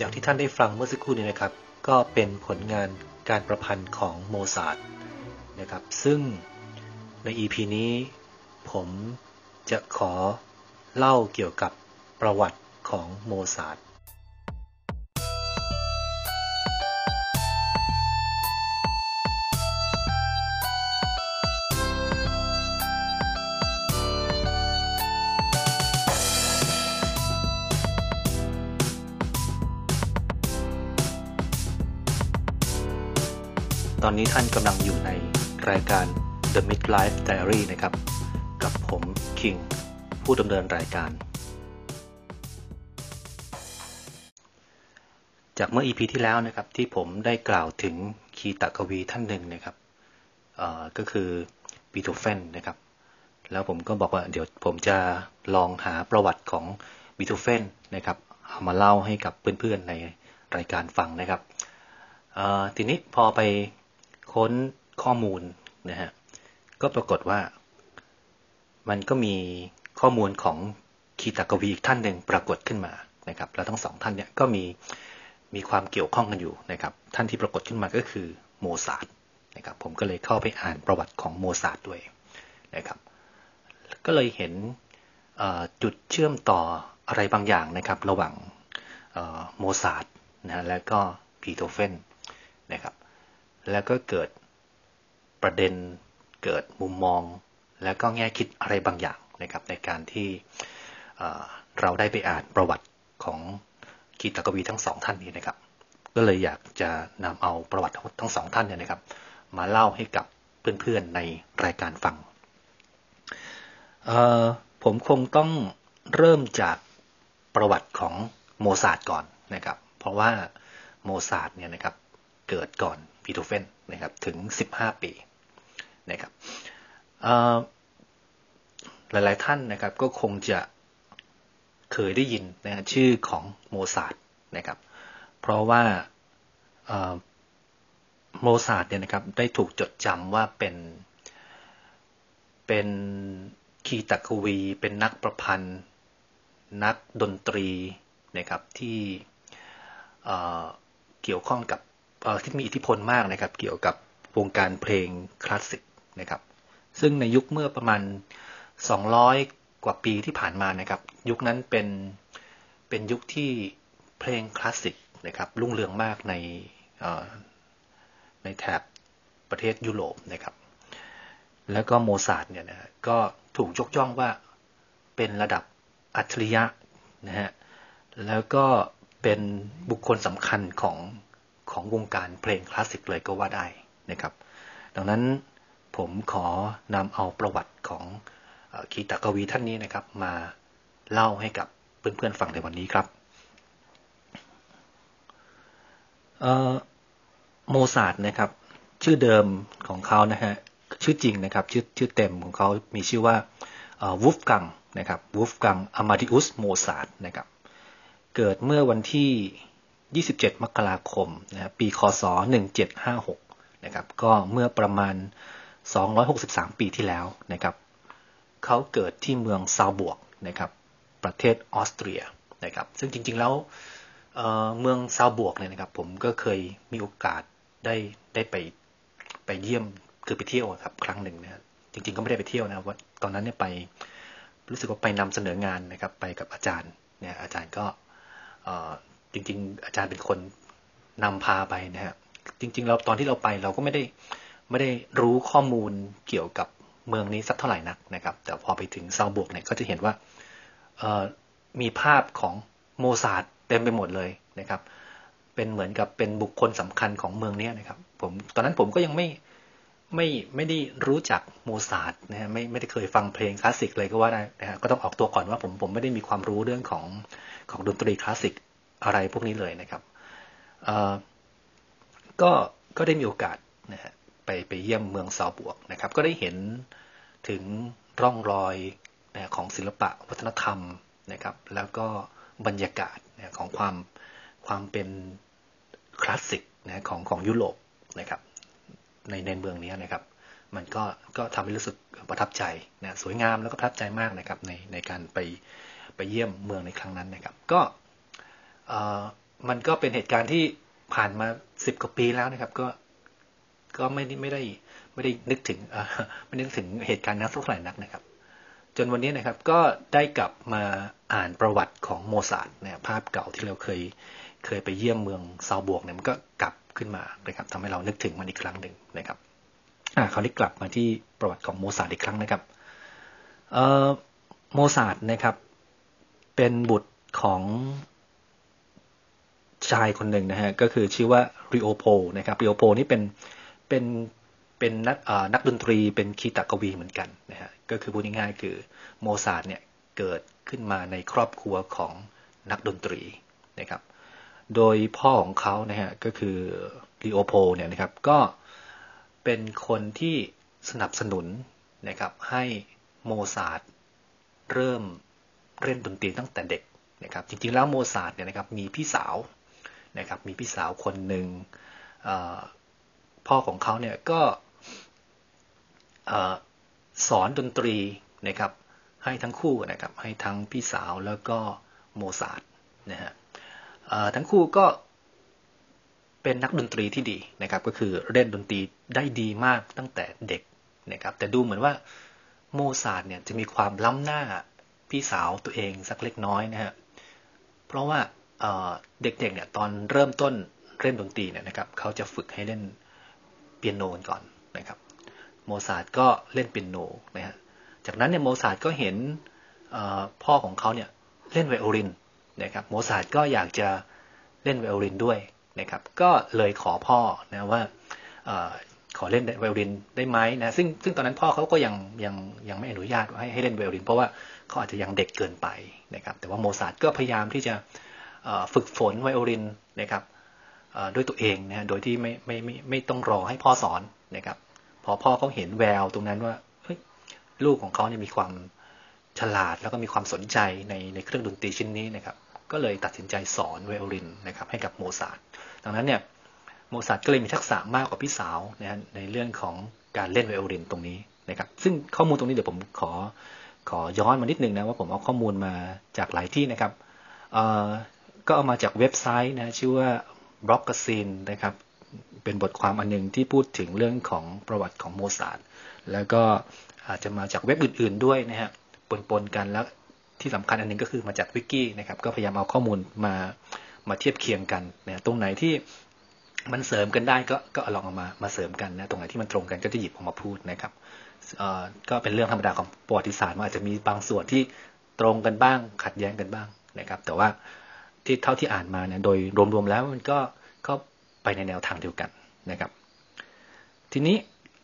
อย่างที่ท่านได้ฟังเมื่อสักครู่นี้นะครับก็เป็นผลงานการประพันธ์ของโมซาร์ทนะครับซึ่งใน EP นี้ผมจะขอเล่าเกี่ยวกับประวัติของโมซาร์ทตอนนี้ท่านกำลังอยู่ในรายการ The Midlife Diary นะครับกับผมคิงผู้ดำเนินรายการจากเมื่อ EP ที่แล้วนะครับที่ผมได้กล่าวถึงคีตกวีท่านหนึ่งนะครับก็คือบีโธเฟนนะครับแล้วผมก็บอกว่าเดี๋ยวผมจะลองหาประวัติของบีโธเฟนนะครับเอามาเล่าให้กับเพื่อนๆในรายการฟังนะครับทีนี้พอไปค้นข้อมูลนะฮะก็ปรากฏว่ามันก็มีข้อมูลของคีตกวีอีกท่านหนึ่งปรากฏขึ้นมานะครับแล้วทั้งสองท่านเนี่ยก็มีความเกี่ยวข้องกันอยู่นะครับท่านที่ปรากฏขึ้นมาก็คือโมซาร์ทนะครับผมก็เลยเข้าไปอ่านประวัติของโมซาร์ทด้วยนะครับก็เลยเห็นจุดเชื่อมต่ออะไรบางอย่างนะครับระหว่างโมซาร์ทนะและก็บีโธเฟนนะครับแล้วก็เกิดประเด็นเกิดมุมมองแล้วก็แง่คิดอะไรบางอย่างนะครับในการที่เราได้ไปอ่านประวัติของคีตกวีทั้งสองท่านนี้นะครับก็เลยอยากจะนำเอาประวัติทั้งสองท่านเนี่ยนะครับมาเล่าให้กับเพื่อนๆในรายการฟังผมคงต้องเริ่มจากประวัติของโมซาร์ทก่อนนะครับเพราะว่าโมซาร์ทเนี่ยนะครับเกิดก่อนบีโธเฟนนะครับถึง15 ปีนะครับหลายๆท่านนะครับก็คงจะเคยได้ยินนะชื่อของโมซาร์ทนะครับเพราะว่าโมซาร์ทเนี่ยนะครับได้ถูกจดจำว่าเป็นคีตกวีเป็นนักประพันธ์นักดนตรีนะครับที่เกี่ยวข้องกับที่มีอิทธิพลมากนะครับเกี่ยวกับวงการเพลงคลาสสิกนะครับซึ่งในยุคเมื่อประมาณ200 กว่าปีที่ผ่านมานะครับยุคนั้นเป็นยุคที่เพลงคลาสสิกนะครับรุ่งเรืองมากในแถบประเทศยุโรปนะครับแล้วก็โมซาร์ทเนี่ยนะก็ถูกยกย่องว่าเป็นระดับอัจฉริยะนะฮะแล้วก็เป็นบุคคลสำคัญของวงการเพลงคลาสสิกเลยก็ว่าได้นะครับดังนั้นผมขอนำเอาประวัติของคีตกวีท่านนี้นะครับมาเล่าให้กับเพื่อนๆฟังในวันนี้ครับโมซาร์ทนะครับชื่อเดิมของเขานะฮะชื่อจริงนะครับชื่อเต็มของเขามีชื่อว่าวูฟกังนะครับวูฟกังอามาดิอุสโมซาร์ทนะครับเกิดเมื่อวันที่27 มกราคมนะปีคศ1756นะครับก็เมื่อประมาณ263 ปีที่แล้วนะครับเขาเกิดที่เมืองซาลบวร์กนะครับประเทศออสเตรียนะครับซึ่งจริงๆแล้วเมืองซาลบวร์กเนี่ยนะครับผมก็เคยมีโอกาสได้ไปเยี่ยมคือไปเที่ยวครับครั้งหนึ่งนะจริงๆก็ไม่ได้ไปเที่ยวนะว่าตอนนั้นเนี่ยไปรู้สึกว่าไปนำเสนองานนะครับไปกับอาจารย์เนี่ยอาจารย์ก็จริงๆอาจารย์เป็นคนนำพาไปนะฮะจริงๆเราตอนที่เราไปเราก็ไม่ได้รู้ข้อมูลเกี่ยวกับเมืองนี้สักเท่าไหร่นักนะครับแต่พอไปถึงซาลบวร์กเนี่ยก็จะเห็นว่ามีภาพของโมซาร์ทเต็มไปหมดเลยนะครับเป็นเหมือนกับเป็นบุคคลสำคัญของเมืองนี้นะครับตอนนั้นผมก็ยังไม่ได้รู้จักโมซาร์ทนะฮะไม่ได้เคยฟังเพลงคลาสสิกเลยก็ว่าได้นะฮะก็ต้องออกตัวก่อนว่าผมไม่ได้มีความรู้เรื่องของดนตรีคลาสสิกอะไรพวกนี้เลยนะครับก็ได้มีโอกาสนะฮะไปเยี่ยมเมืองซาลบวร์กนะครับก็ได้เห็นถึงร่องรอยนะของศิลปะวัฒนธรรมนะครับแล้วก็บรรยากาศนะของความเป็นคลาสสิกนะของยุโรปนะครับในเมืองนี้นะครับมันก็ทำให้รู้สึกประทับใจนะสวยงามแล้วก็ประทับใจมากนะครับในการไปเยี่ยมเมืองในครั้งนั้นนะครับก็มันก็เป็นเหตุการณ์ที่ผ่านมา10 กว่าปีแล้วนะครับก็ไม่ได้นึกถึงไม่นึกถึงเหตุการณ์นั้นสักเท่าไหร่นักนะครับจนวันนี้นะครับก็ได้กลับมาอ่านประวัติของโมซาร์ทนะภาพเก่าที่เราเคยไปเยี่ยมเมืองซาวบวกเนี่ยมันก็กลับขึ้นมานะครับทำให้เรานึกถึงมันอีกครั้งหนึ่งนะครับคราวนี้กลับมาที่ประวัติของโมซาร์ทอีกครั้งนะครับโมซาร์ทนะครับเป็นบุตรของชายคนหนึ่งนะฮะก็คือชื่อว่าริโอโพนะครับริโอโพนี่เป็นนักดนตรีเป็นคีตกวีเหมือนกันนะฮะก็คือพูดง่ายๆคือโมซาร์ทเนี่ยเกิดขึ้นมาในครอบครัวของนักดนตรีนะครับโดยพ่อของเขานะฮะก็คือริโอโพเนี่ยนะครับก็เป็นคนที่สนับสนุนนะครับให้โมซาร์ทเริ่มเล่นดนตรีตั้งแต่เด็กนะครับจริงๆแล้วโมซาร์ทเนี่ยนะครับมีพี่สาวนะครับมีพี่สาวคนหนึ่งพ่อของเขาเนี่ยก็สอนดนตรีนะครับให้ทั้งคู่นะครับให้ทั้งพี่สาวแล้วก็โมซาร์ทนะฮะทั้งคู่ก็เป็นนักดนตรีที่ดีนะครับก็คือเล่นดนตรีได้ดีมากตั้งแต่เด็กนะครับแต่ดูเหมือนว่าโมซาร์ทเนี่ยจะมีความล้ำหน้าพี่สาวตัวเองสักเล็กน้อยนะฮะเพราะว่าเด็กๆเนี่ยตอนเริ่มต้นเล่นดนตรีเนี่ยนะครับเขาจะฝึกให้เล่นเปียโนก่อนนะครับโมซาร์ทก็เล่นเปียโนนะฮะจากนั้นเนี่ยโมซาร์ทก็เห็นพ่อของเขาเนี่ยเล่นไวโอลินนะครับโมซาร์ทก็อยากจะเล่นไวโอลินด้วยนะครับก็เลยขอพ่อนะว่าขอเล่นไวโอลินได้ไหมนะซึ่งตอนนั้นพ่อเขาก็ยังไม่อนุญาตให้เล่นไวโอลินเพราะว่าเขาอาจจะยังเด็กเกินไปนะครับแต่ว่าโมซาร์ทก็พยายามที่จะฝึกฝนไวโอลินนะครับด้วยตัวเองนะโดยที่ไม่ต้องรอให้พ่อสอนนะครับพอพ่อเขาเห็นแววตรงนั้นว่าลูกของเขาเนี่ยมีความฉลาดแล้วก็มีความสนใจในเครื่องดนตรีชิ้นนี้นะครับก็เลยตัดสินใจสอนไวโอลินนะครับให้กับโมซาร์ทดังนั้นเนี่ยโมซาร์ทก็เลยมีทักษะมากกว่าพี่สาวนะฮะในเรื่องของการเล่นไวโอลินตรงนี้นะครับซึ่งข้อมูลตรงนี้เดี๋ยวผมขอย้อนมานิดนึงนะว่าผมเอาข้อมูลมาจากหลายที่นะครับก็เอามาจากเว็บไซต์นะชื่อว่า Blockazine นะครับเป็นบทความอันนึงที่พูดถึงเรื่องของประวัติของโมซาร์ทแล้วก็อาจจะมาจากเว็บอื่นๆด้วยนะฮะปนกันแล้วที่สำคัญอันนึงก็คือมาจากวิกินะครับก็พยายามเอาข้อมูลมาเทียบเคียงกันนะตรงไหนที่มันเสริมกันได้ก็ลองเอามาเสริมกันนะตรงไหนที่มันตรงกันก็จะหยิบออกมาพูดนะครับก็เป็นเรื่องธรรมดาของประวัติศาสตร์ว่าอาจจะมีบางส่วนที่ตรงกันบ้างขัดแย้งกันบ้างนะครับแต่ว่าที่เท่าที่อ่านมาเนี่ยโดยรวมๆแล้วมันก็ไปในแนวทางเดียวกันนะครับทีนี้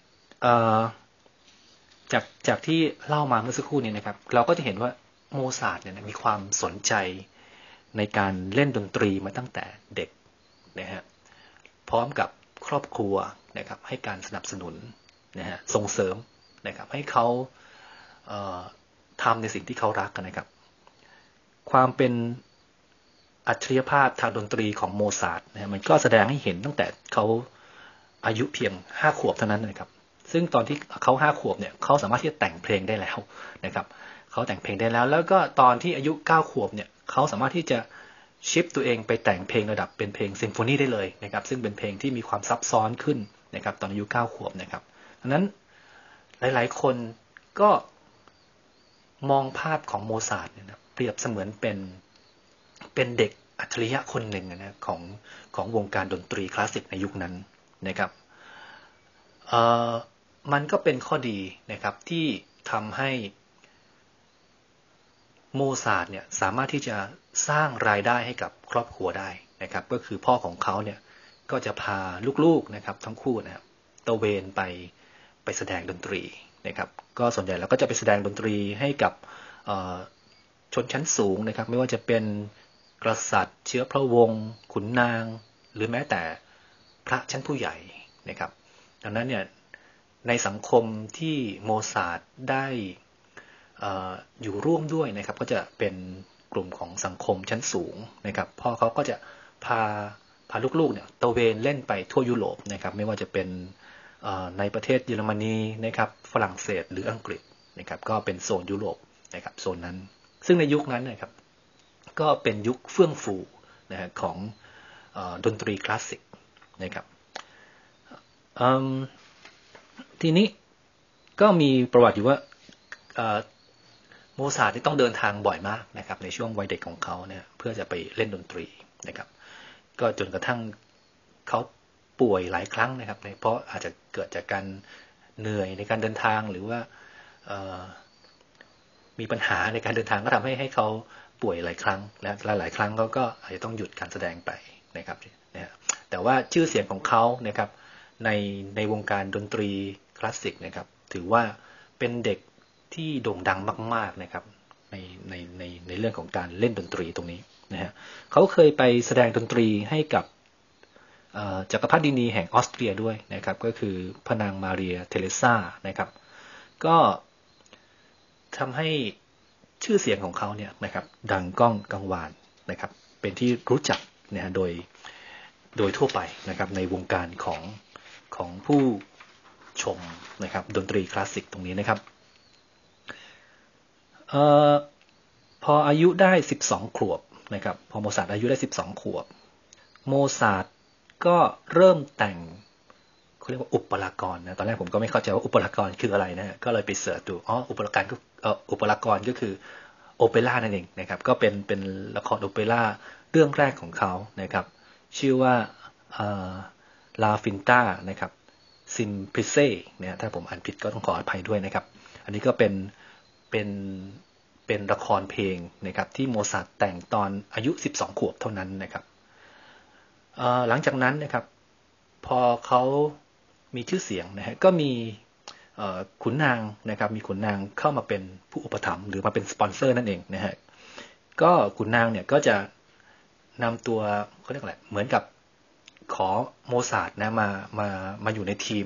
จากที่เล่ามาเมื่อสักครู่นี้นะครับเราก็จะเห็นว่าโมซาร์ทเนี่ยมีความสนใจในการเล่นดนตรีมาตั้งแต่เด็กนะฮะพร้อมกับครอบครัวนะครับให้การสนับสนุนนะฮะส่งเสริมนะครับให้เขาทำในสิ่งที่เขารักกันนะครับความเป็นอัจฉริยภาพทางดนตรีของโมซาร์ทนะมันก็แสดงให้เห็นตั้งแต่เขาอายุเพียง5 ขวบเท่านั้นนะครับซึ่งตอนที่เขา5 ขวบเนี่ยเขาสามารถที่จะแต่งเพลงได้แล้วนะครับเขาแต่งเพลงได้แล้วก็ตอนที่อายุ9 ขวบเนี่ยเขาสามารถที่จะชิปตัวเองไปแต่งเพลงระดับเป็นเพลงซิมโฟนีได้เลยนะครับซึ่งเป็นเพลงที่มีความซับซ้อนขึ้นนะครับตอนอายุ9 ขวบนะครับดังนั้นหลายๆคนก็มองภาพของโมซาร์ทเนี่ยนะเปรียบเสมือนเป็นเด็กอัจฉริยะคนหนึ่งนะของวงการดนตรีคลาสสิกในยุคนั้นนะครับมันก็เป็นข้อดีนะครับที่ทำให้โมซาร์ทเนี่ยสามารถที่จะสร้างรายได้ให้กับครอบครัวได้นะครับก็คือพ่อของเขาเนี่ยก็จะพาลูกๆนะครับทั้งคู่นะครับตระเวนไปแสดงดนตรีนะครับก็ส่วนใหญ่แล้วก็จะไปแสดงดนตรีให้กับชนชั้นสูงนะครับไม่ว่าจะเป็นกษัตริย์เชื้อพระวงศ์ขุนนางหรือแม้แต่พระชั้นผู้ใหญ่นะครับดังนั้นเนี่ยในสังคมที่โมซาร์ทได้อยู่ร่วมด้วยนะครับก็จะเป็นกลุ่มของสังคมชั้นสูงนะครับพ่อเขาก็จะพาลูกๆเนี่ยตระเวนเล่นไปทั่วยุโรปนะครับไม่ว่าจะเป็นในประเทศเยอรมนีนะครับฝรั่งเศสหรืออังกฤษนะครับก็เป็นโซนยุโรปนะครับโซนนั้นซึ่งในยุคนั้นนะครับก็เป็นยุคเฟื่องฟูนะฮะของดนตรีคลาสสิกนะครับทีนี้ก็มีประวัติอยู่ว่าโมซาร์ทที่ต้องเดินทางบ่อยมากนะครับในช่วงวัยเด็กของเขาเนี่ยเพื่อจะไปเล่นดนตรีนะครับก็จนกระทั่งเขาป่วยหลายครั้งนะครับเพราะอาจจะเกิดจากการเหนื่อยในการเดินทางหรือว่ามีปัญหาในการเดินทางก็ทำให้เขาป่วยหลายครั้งและหลายครั้งเขาก็อาจจะต้องหยุดการแสดงไปนะครับแต่ว่าชื่อเสียงของเขานะครับในวงการดนตรีคลาสสิกนะครับถือว่าเป็นเด็กที่โด่งดังมากๆนะครับในเรื่องของการเล่นดนตรีตรงนี้นะฮะเขาเคยไปแสดงดนตรีให้กับจักรพรรดินีแห่งออสเตรียด้วยนะครับก็คือพระนางมาเรียเทเรซานะครับก็ทำให้ชื่อเสียงของเขาเนี่ยนะครับดังก้องกังวานนะครับเป็นที่รู้จักนะฮะโดยทั่วไปนะครับในวงการของผู้ชมนะครับดนตรีคลาสสิกตรงนี้นะครับพออายุได้12ขวบนะครับพอโมซาร์ทอายุได้12ขวบโมซาร์ทก็เริ่มแต่งเขาเรียกว่าอุปรากรนะตอนแรกผมก็ไม่เข้าใจว่าอุปรากรคืออะไรนะก็เลยไปเสิร์ชดูอุปรากรก็คือโอเปร่านั่นเองนะครับก็เป็นละครโอเปร่าเรื่องแรกของเขานะครับชื่อว่าลาฟินต้านะครับซิมพลิเซ่เนี่ยถ้าผมอ่านผิดก็ต้องขออภัยด้วยนะครับอันนี้ก็เป็นละครเพลงนะครับที่โมซาร์ทแต่งตอนอายุ12ขวบเท่านั้นนะครับหลังจากนั้นนะครับพอเขามีชื่อเสียงนะฮะก็มีขุนนางนะครับมีขุนนางเข้ามาเป็นผู้อุปถัมภ์หรือมาเป็นสปอนเซอร์นั่นเองนะฮะก็ขุนนางเนี่ยก็จะนำตัวเขาเรียกอะไรเหมือนกับขอโมซาร์ทนะมาอยู่ในทีม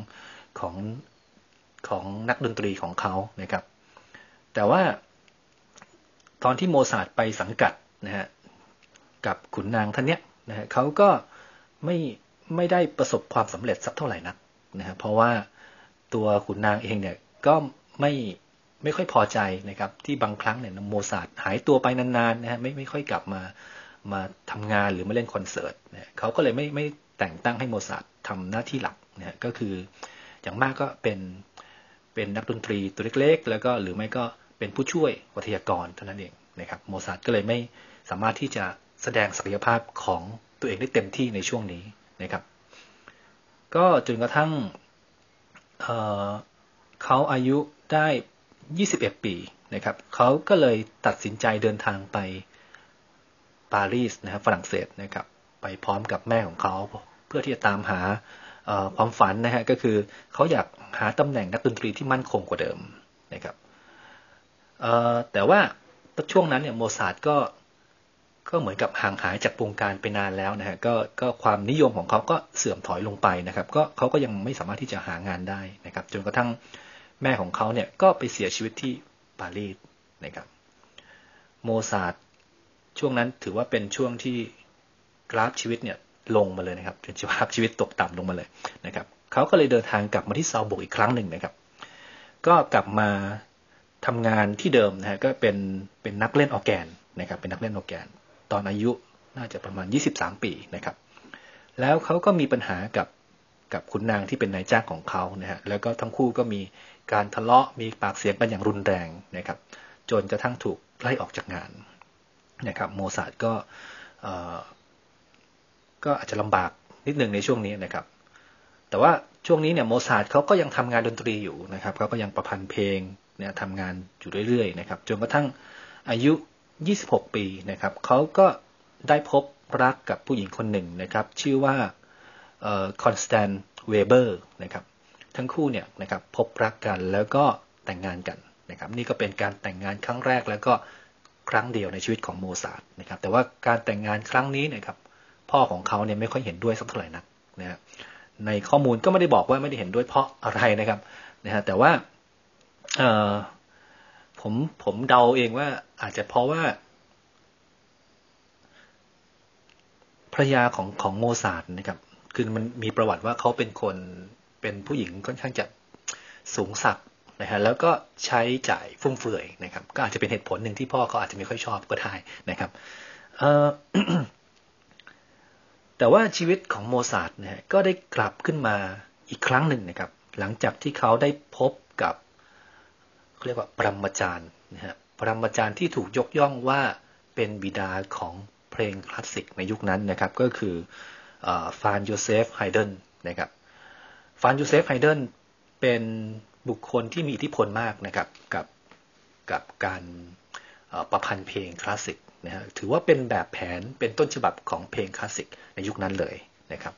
ของนักดนตรีของเขานะครับแต่ว่าตอนที่โมซาร์ทไปสังกัดนะฮะกับขุนนางท่านเนี้ยนะฮะเขาก็ไม่ได้ประสบความสำเร็จสักเท่าไหร่นักนะฮะเพราะว่าตัวขุนนางเองเนี่ยก็ไม่ค่อยพอใจนะครับที่บางครั้งเนี่ยโมซาร์ทหายตัวไปนานๆนะฮะไม่ค่อยกลับมาทำงานหรือมาเล่นคอนเสิร์ตนะเขาก็เลยไม่แต่งตั้งให้โมซาร์ททำหน้าที่หลักนะฮะก็คืออย่างมากก็เป็นนักดนตรีตัวเล็กๆแล้วก็หรือไม่ก็เป็นผู้ช่วยวิทยากรเท่านั้นเองนะครับโมซาร์ทก็เลยไม่สามารถที่จะแสดงศักยภาพของตัวเองได้เต็มที่ในช่วงนี้นะครับก็จนกระทั่งเขาอายุได้21ปีนะครับเขาก็เลยตัดสินใจเดินทางไปปารีสนะครับฝรั่งเศสนะครับไปพร้อมกับแม่ของเขาเพื่อที่จะตามหาความฝันนะฮะก็คือเขาอยากหาตำแหน่งนักดนตรีที่มั่นคงกว่าเดิมนะครับแต่ว่าช่วงนั้นเนี่ยโมซาร์ทก็เหมือนกับห่างหายจากวงการไปนานแล้วนะฮะก็ความนิยมของเขาก็เสื่อมถอยลงไปนะครับก็เขาก็ยังไม่สามารถที่จะหางานได้นะครับจนกระทั่งแม่ของเขาเนี่ยก็ไปเสียชีวิตที่ปารีสนะครับโมซาร์ทช่วงนั้นถือว่าเป็นช่วงที่กราฟชีวิตเนี่ยลงมาเลยนะครับจนกราฟชีวิตตกต่ำลงมาเลยนะครับเขาก็เลยเดินทางกลับมาที่ซาลซบุร์กอีกครั้งหนึ่งนะครับก็กลับมาทำงานที่เดิมนะฮะก็เป็นนักเล่นออร์แกนนะครับเป็นนักเล่นออร์แกนตอนอายุน่าจะประมาณ23ปีนะครับแล้วเขาก็มีปัญหากับขุนนางที่เป็นนายจ้างของเขานะฮะแล้วก็ทั้งคู่ก็มีการทะเลาะมีปากเสียงกันอย่างรุนแรงนะครับจนกระทั่งถูกไล่ออกจากงานนะครับโมซาร์ทก็อาจจะลำบากนิดนึงในช่วงนี้นะครับแต่ว่าช่วงนี้เนี่ยโมซาร์ทเขาก็ยังทำงานดนตรีอยู่นะครับเขาก็ยังประพันธ์เพลงเนี่ยทำงานอยู่เรื่อยๆนะครับจนกระทั่งอายุ26ปีนะครับเขาก็ได้พบรักกับผู้หญิงคนหนึ่งนะครับชื่อว่าคอนสแตนเวเบอร์นะครับทั้งคู่เนี่ยนะครับพบรักกันแล้วก็แต่งงานกันนะครับนี่ก็เป็นการแต่งงานครั้งแรกแล้วก็ครั้งเดียวในชีวิตของโมซาร์ทนะครับแต่ว่าการแต่งงานครั้งนี้นะครับพ่อของเขาเนี่ยไม่ค่อยเห็นด้วยสักเท่าไหร่นักนะฮะในข้อมูลก็ไม่ได้บอกว่าไม่ได้เห็นด้วยเพราะอะไรนะครับนะฮะแต่ว่าผมเดาเองว่าอาจจะเพราะว่าภรรยาของโมซาร์ทนะครับคือมันมีประวัติว่าเขาเป็นผู้หญิงค่อนข้างจะสูงศักดิ์นะฮะแล้วก็ใช้จ่ายฟุ่มเฟือยนะครับก็อาจจะเป็นเหตุผลหนึ่งที่พ่อเขาอาจจะไม่ค่อยชอบก็ได้นะครับแต่ว่าชีวิตของโมซาร์ทนะฮะก็ได้กลับขึ้นมาอีกครั้งหนึ่งนะครับหลังจากที่เขาได้พบกับเรียกว่าปรมาจารย์นะฮะปรมาจารย์ที่ถูกยกย่องว่าเป็นบิดาของเพลงคลาสสิกในยุคนั้นนะครับก็คือฟานโยเซฟไฮเดนนะครับฟานโยเซฟไฮเดนเป็นบุคคลที่มีอิทธิพลมากนะครับกับการประพันธ์เพลงคลาสสิกนะฮะถือว่าเป็นแบบแผนเป็นต้นฉบับของเพลงคลาสสิกในยุคนั้นเลยนะครับ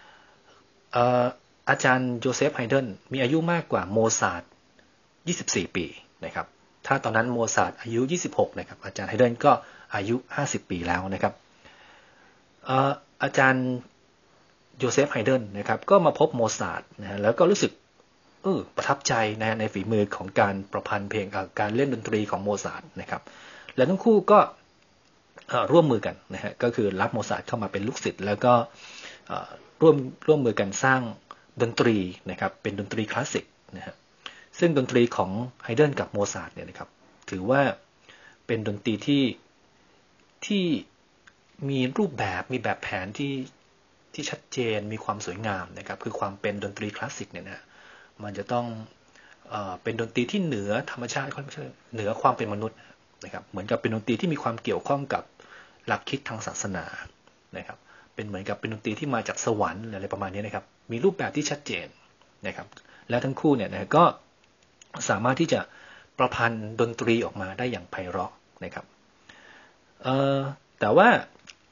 อาจารย์โยเซฟไฮเดนมีอายุมากกว่าโมซาร์ท24 ปีนะครับถ้าตอนนั้นโมซาร์ทอายุ 26 นะครับอาจารย์ไฮเดนก็อายุ 50 ปีแล้วนะครับอาจารย์โยเซฟไฮเดนนะครับก็มาพบโมซาร์ทนะฮะแล้วก็รู้สึกประทับใจนะในฝีมือของการประพันธ์เพลงการเล่นดนตรีของโมซาร์ทนะครับและทั้งคู่ก็ร่วมมือกันนะฮะก็คือรับโมซาร์ทเข้ามาเป็นลูกศิษย์แล้วก็ร่วมมือกันสร้างดนตรีนะครับเป็นดนตรีคลาสสิกนะฮะซึ่งดนตรีของไฮเดนกับโมซาร์ทเนี่ยนะครับถือว่าเป็นดนตรีที่มีรูปแบบมีแบบแผนที่ชัดเจนมีความสวยงามนะครับคือความเป็นดนตรีคลาสสิกเนี่ยนะมันจะต้องเป็นดนตรีที่เหนือธรรมชาติเหนือความเป็นมนุษย์นะครับเหมือนกับเป็นดนตรีที่มีความเกี่ยวข้องกับหลักคิดทางศาสนานะครับเป็นเหมือนกับเป็นดนตรีที่มาจากสวรรค์อะไรประมาณนี้นะครับมีรูปแบบที่ชัดเจนนะครับและทั้งคู่เนี่ยนะก็สามารถที่จะประพันธ์ดนตรีออกมาได้อย่างไพเราะนะครับแต่ว่า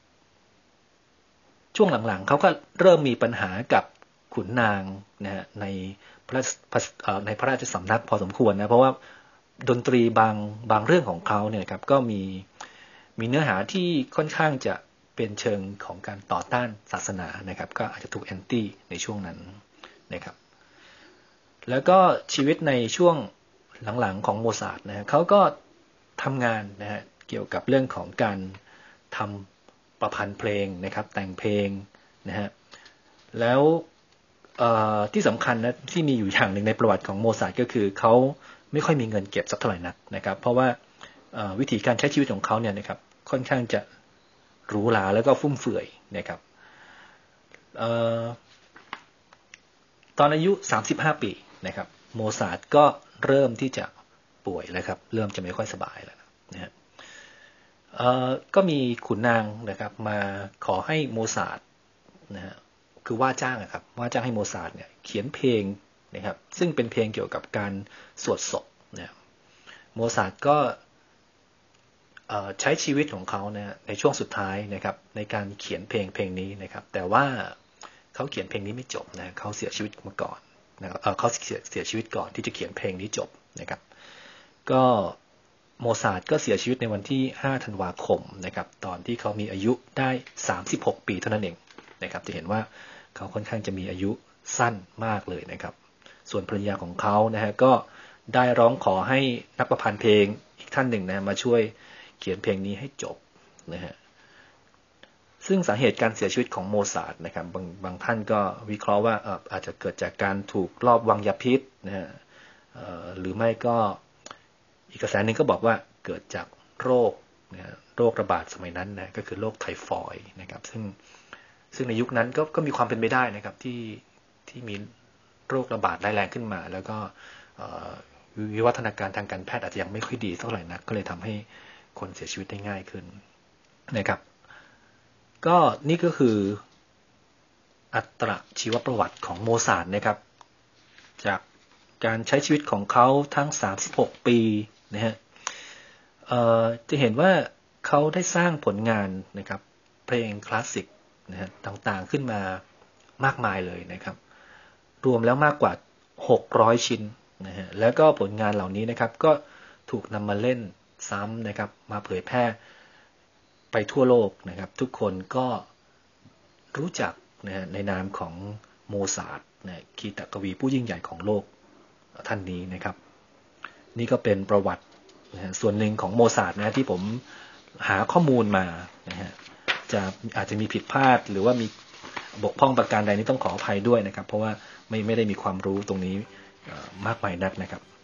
ช่วงหลังๆเขาก็เริ่มมีปัญหากับขุนนางนะฮะในพระราชสำนักพอสมควรนะเพราะว่าดนตรีบางเรื่องของเขาเนี่ยครับก็มีเนื้อหาที่ค่อนข้างจะเป็นเชิงของการต่อต้านศาสนานะครับก็อาจจะถูกแอนตี้ในช่วงนั้นนะครับแล้วก็ชีวิตในช่วงหลังๆของโมซาร์ทนะฮะเขาก็ทำงานนะฮะเกี่ยวกับเรื่องของการทำประพันธ์เพลงนะครับแต่งเพลงนะฮะแล้วที่สำคัญนะที่มีอยู่อย่างหนึ่งในประวัติของโมซาร์ทก็คือเขาไม่ค่อยมีเงินเก็บสักเท่าไหร่นักนะครับเพราะว่าวิธีการใช้ชีวิตของเขาเนี่ยนะครับค่อนข้างจะหรูหราแล้วก็ฟุ่มเฟือยนะครับตอนอายุ35 ปีนะครับโมซาร์ทก็เริ่มที่จะป่วยแล้วครับเริ่มจะไม่ค่อยสบายแล้วนะฮะก็มีขุนนางนะครับมาขอให้โมซาร์ทนะฮะคือว่าจ้างครับว่าจ้างให้โมซาร์ทเนี่ยเขียนเพลงนะครับซึ่งเป็นเพลงเกี่ยวกับการสวดศพนะโมซาร์ทก็ใช้ชีวิตของเขานะในช่วงสุดท้ายนะครับในการเขียนเพลงนี้นะครับแต่ว่าเขาเขียนเพลงนี้ไม่จบนะเขาเสียชีวิตมาก่อนนะครับเขาเสียชีวิตก่อนที่จะเขียนเพลงนี้จบนะครับก็โมซาร์ทก็เสียชีวิตในวันที่5 ธันวาคมนะครับตอนที่เขามีอายุได้36 ปีเท่านั้นเองนะครับจะเห็นว่าเขาค่อนข้างจะมีอายุสั้นมากเลยนะครับส่วนภรรยาของเขานะฮะก็ได้ร้องขอให้นักประพันธ์เพลงอีกท่านหนึ่งนะมาช่วยเขียนเพลงนี้ให้จบนะฮะซึ่งสาเหตุการเสียชีวิตของโมซาร์ทนะครับบางท่านก็วิเคราะห์ว่าอาจจะเกิดจากการถูกลอบวางยาพิษนะฮะหรือไม่ก็อีกกระแสหนึ่งก็บอกว่าเกิดจากโรคระบาดสมัยนั้นนะก็คือโรคไทฟอยด์นะครับซึ่งในยุคนั้นก็มีความเป็นไปได้นะครับที่มีโรคระบาดร้ายแรงขึ้นมาแล้วก็วิวัฒนาการทางการแพทย์อาจจะยังไม่ค่อยดีเท่าไหร่นักก็เลยทำให้คนเสียชีวิตได้ง่ายขึ้นนะครับก็นี่ก็คืออัตรชีวประวัติของโมซาร์ทนะครับจากการใช้ชีวิตของเขาทั้ง36 ปีนะฮะจะเห็นว่าเขาได้สร้างผลงานนะครับเพลงคลาสสิกนะฮะต่างๆขึ้นมามากมายเลยนะครับรวมแล้วมากกว่า600 ชิ้นนะฮะแล้วก็ผลงานเหล่านี้นะครับก็ถูกนำมาเล่นซ้ำนะครับมาเผยแพร่ไปทั่วโลกนะครับทุกคนก็รู้จักนะฮะในนามของโมซาร์ทนะคีตกวีผู้ยิ่งใหญ่ของโลกท่านนี้นะครับนี่ก็เป็นประวัตินะฮะส่วนหนึ่งของโมซาร์ทนะที่ผมหาข้อมูลมานะฮะอาจจะมีผิดพลาดหรือว่ามีบกพร่องประการใดนี้ต้องขออภัยด้วยนะครับเพราะว่าไม่ได้มีความรู้ตรงนี้มากมายนักนะครับ